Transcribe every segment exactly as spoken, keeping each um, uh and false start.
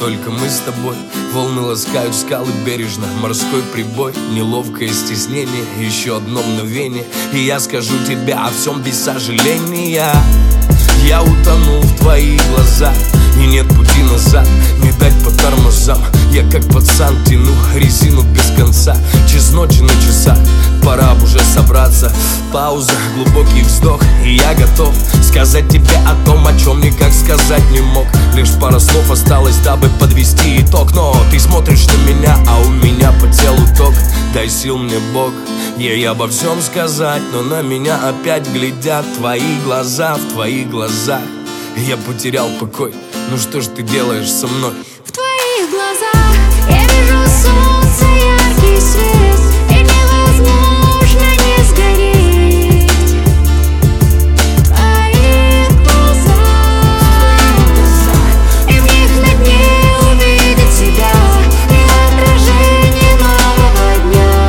только мы с тобой. Волны ласкают скалы бережно, морской прибой, неловкое стеснение, еще одно мгновение, и я скажу тебе о всем без сожаления. Я утонул в твоих глазах, и нет пути назад, не дать по тормозам. Я как пацан тяну резину без конца, час ночи на часах, пора бы уже собраться. Пауза, глубокий вздох, и я готов сказать тебе о том, о чем никак сказать не мог. Лишь пара слов осталось, дабы подвести итог. Но ты смотришь на меня, а у меня по телу ток. Дай сил мне, Бог, ей обо всем сказать, но на меня опять глядят твои глаза, в твоих глазах я потерял покой. Ну что ж ты делаешь со мной? В твоих глазах я вижу солнце, яркий свет, и невозможно не сгореть. В твоих глазах, и в них на дне увидеть себя, и отражение нового дня.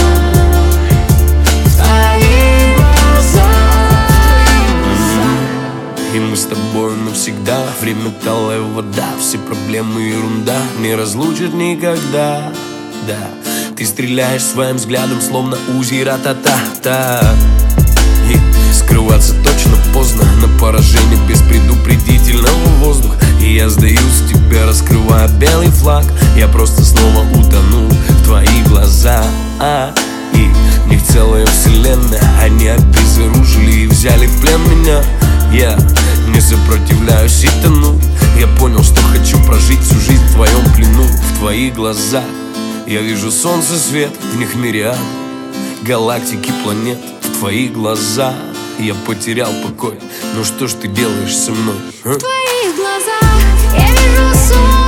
В твоих глазах. И мы с тобой навсегда, время талая вода, все проблемы ерунда, не разлучат никогда. Да, ты стреляешь своим взглядом, словно Узи ра-та-та-та. И скрываться точно поздно, на поражение без предупредительного воздуха. И я сдаюсь тебе, раскрывая белый флаг. Я просто снова утонул в твои глаза. а, И в них целая вселенная, они обезоружили и взяли в плен меня. Я не сопротивляюсь и тону. Я понял, что хочу прожить всю жизнь в твоем плену. В твоих глазах я вижу солнце, свет, в них мириад галактики, планет. В твоих глазах я потерял покой. Ну что ж ты делаешь со мной, а? В твоих глазах я вижу солнце.